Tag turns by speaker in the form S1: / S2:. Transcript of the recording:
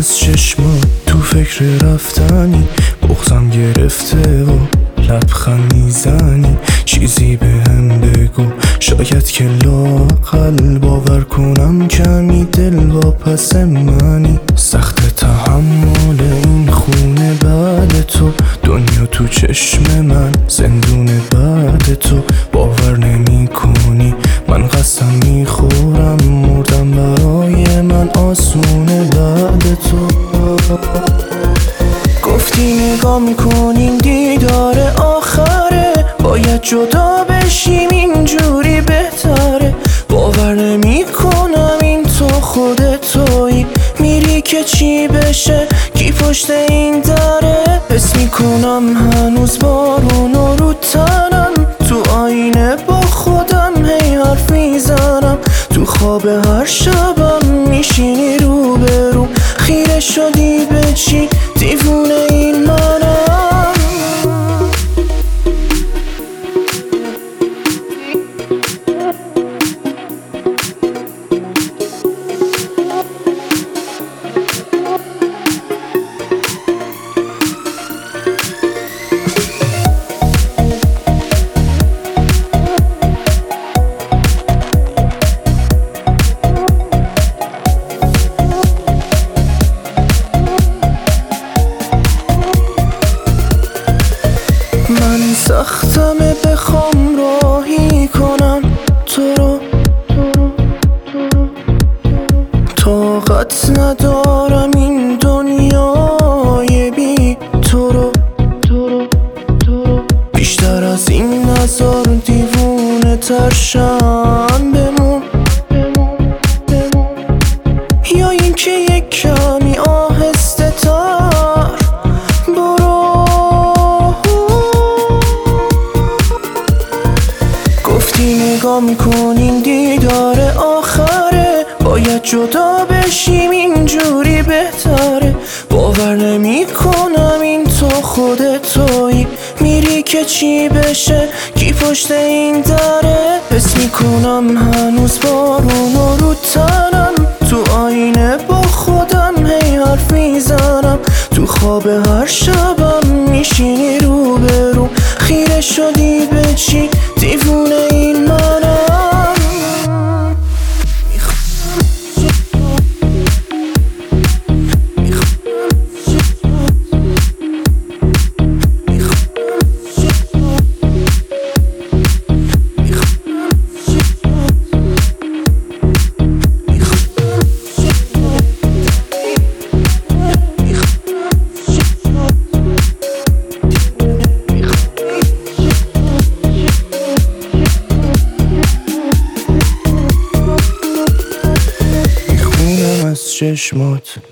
S1: از چشمات تو فکر رفتنی، بغضم گرفته و لبخند میزنی. چیزی بهم بگو شاید که لااقل باور کنم کمی دل واپس منی. سخت تحمل این خونه بعد تو، دنیا تو چشم من زندون بعد تو. باور نمی کنی من قسم میخورم مردم برای من آسونه بعد تو. گفتی نگاه میکنیم دیدار آخره، باید جدا بشیم اینجوری بهتره. باور نمی کنم این تو خودت تویی، میری که چی بشه کی پشت این دره. حس میکنم هنوز بارونو رو تنم، تو آینه با خودم هی حرف میزنم. تو خواب هر شبم میشینی رو به رو، خیره شدی به چی دیوونه این منم. من سختمه بخوام راهی کنم تو رو، طاقت ندارم این دنیای بی تو رو. بیشتر از این نظر دیوونه ترشم بمون، یا اینکه یک کمی آهسته تر برو. گفتی نگاه میکنیم دیدار آخره، باید جدا بشیم اینجوری بهتره. باور نمی کنم این تو خودت تویی، میری که چی بشه کی پشت این دره. حس میکنم هنوز بارونو رو تنم، تو آینه با خودم هی حرف میزنم. تو خواب هر شبم میشینی رو به رو، خیره شدی به چی دیوونه این منم. از چشمات